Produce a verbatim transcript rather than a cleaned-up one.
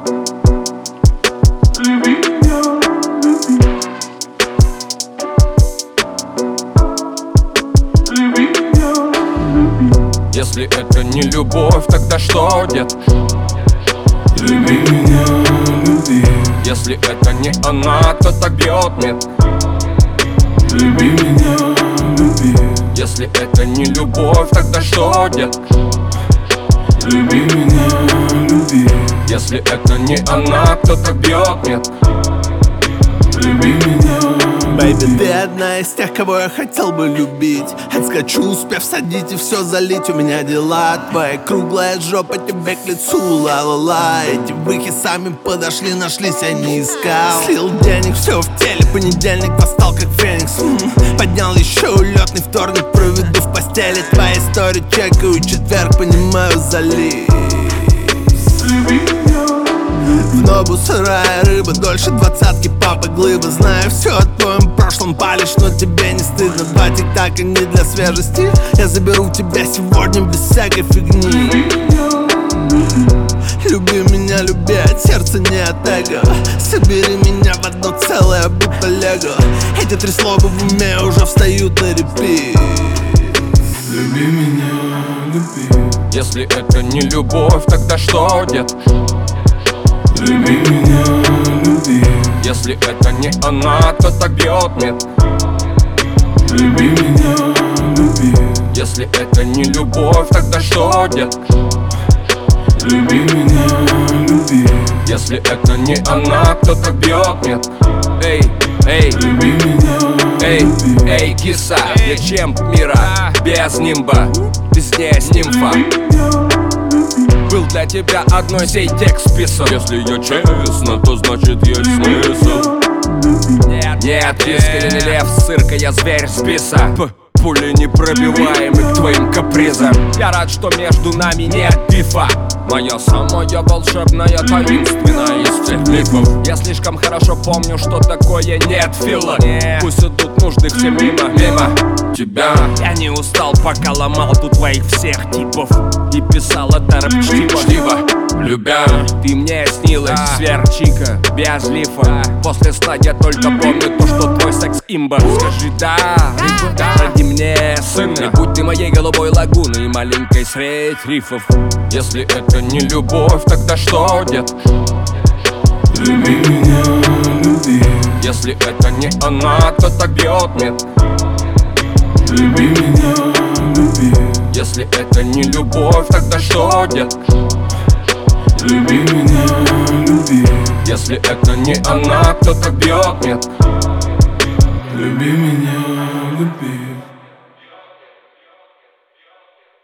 Люби меня, люби. Люби меня, люби. Если это не любовь, тогда что, дед? Люби меня, люби. Если это не она, то так бьет нет. Люби меня, люби. Если это не любовь, тогда что, дед? Люби меня, люби. Если это не она, то так бьет нет. Люби меня, люби. Бэйби, ты одна из тех, кого я хотел бы любить. Отскочу, успев садить и все залить. У меня дела, твоя круглая жопа тебе к лицу. Ла-ла-ла, эти выхи сами подошли, нашлись, я не искал. Слил денег, все в теле, понедельник восстал как феникс. М-м, поднял еще улетный вторник, проведу в постели. Твоя история чекаю, четверг, понимаю, залив. Люби меня. В ногу сырая рыба, дольше двадцатки, папа глыба. Знаю все о твоем прошлом, палишь, но тебе не стыдно. Два тик-така не для свежести. Я заберу тебя сегодня без всякой фигни. Люби меня, люби, от сердца, не от эго. Собери меня в одно целое, будто лего. Эти три слова в уме уже встают на репит. Люби меня, люби. Если это не любовь, тогда что, дед? Люби меня, люби. Если это не она, то так бьет нет. Люби меня, люби. Если это не любовь, тогда что, дед? Люби меня, люби. Если это не она, то так бьет нет. Эй, эй, Люби меня, эй, люби. эй, киса, я чемп мира, без нимба, ты здесь нимфа. Был для тебя одной сей текст писан. Если я честно, то значит есть смысл. Нет, нет, искренне лев, цирка, я зверь с писа. Пули непробиваемы к твоим капризам. Я рад, что между нами нет бифа. Моя самая волшебная, таинственная из всех мифов. Я слишком хорошо помню, что такое нет фила. Пусть идут нужды все мимо, мимо тебя. Я не устал, пока ломал тут твоих всех типов и писал это рэп-чтиво, чтиво. Любя, ты мне снилась, сверчика, без лифа. После ста я только помню то, что твой секс имба. Скажи да, да, роди мне сына. И будь ты моей голубой лагуной, маленькой средь рифов. Если это не любовь, тогда что, дед? Люби меня, люби. Если это не она, то так бьет нет. Люби меня, люби. Если это не любовь, тогда что, дед? Люби меня, люби. Если это не она, то так бьет нет. Люби меня, люби.